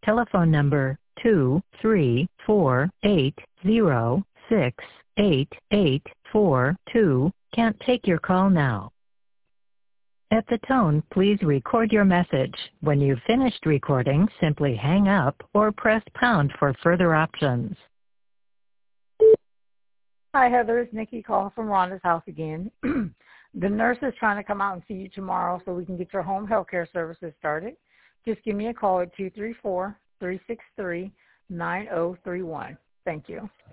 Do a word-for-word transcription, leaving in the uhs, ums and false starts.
telephone number two three four eight zero six eight eight four two can't take your call now. At the tone, please record your message. When you've finished recording, simply hang up or press pound for further options. Hi, Heather. It's Nikki calling from Rhonda's house again. The nurse is trying to come out and see you tomorrow so we can get your home health care services started. Just give me a call at two three four, three six three, nine zero three one. Thank you.